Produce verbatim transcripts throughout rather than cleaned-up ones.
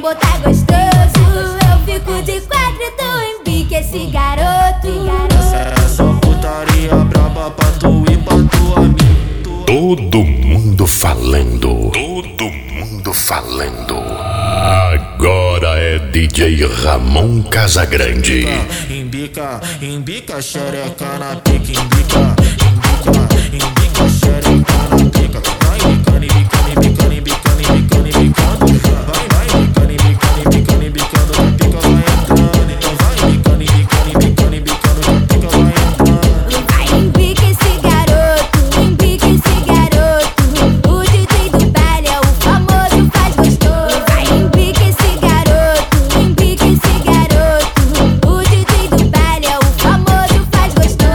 botar gostoso. Eu fico de quatro e tu embica esse garoto. Essa é só putaria braba pra tu e pra tua amiga. Todo mundo falando, todo mundo falando. Agora é D J Ramon Casagrande. Embica, embica, xereca na pica, embica, embica, embica, xereca na pica. Vai embicando, embicando, embicando, embicando, embicando, embicando. Vai, vai embicando, embicando, embicando, embicando, a pica vai entrando. Então vai embicando, embicando, embicando, embicando, a pica vai entrando. Vai, embica esse garoto, embica esse garoto. O D J do baile é o famoso faz gostoso. Vai, embica esse garoto, embica esse garoto. O D J do baile é o famoso faz gostoso.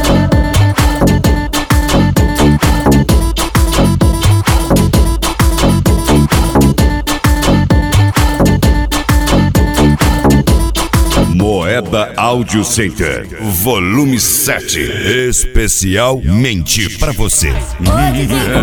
Moeda Audio Center, volume sete, especialmente pra você. Vem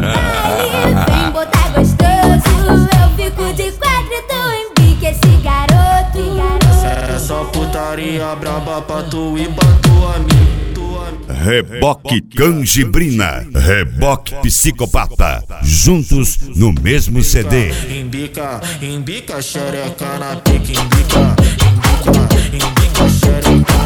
botar gostoso. Eu fico de quatro e tu embica esse garoto. Essa é só putaria braba pra tu e pra tua amiga. Reboque Canjibrina, Reboque Psicopata, juntos no mesmo C D. Embica, embica, xereca na pica, embica, embica, embica, xereca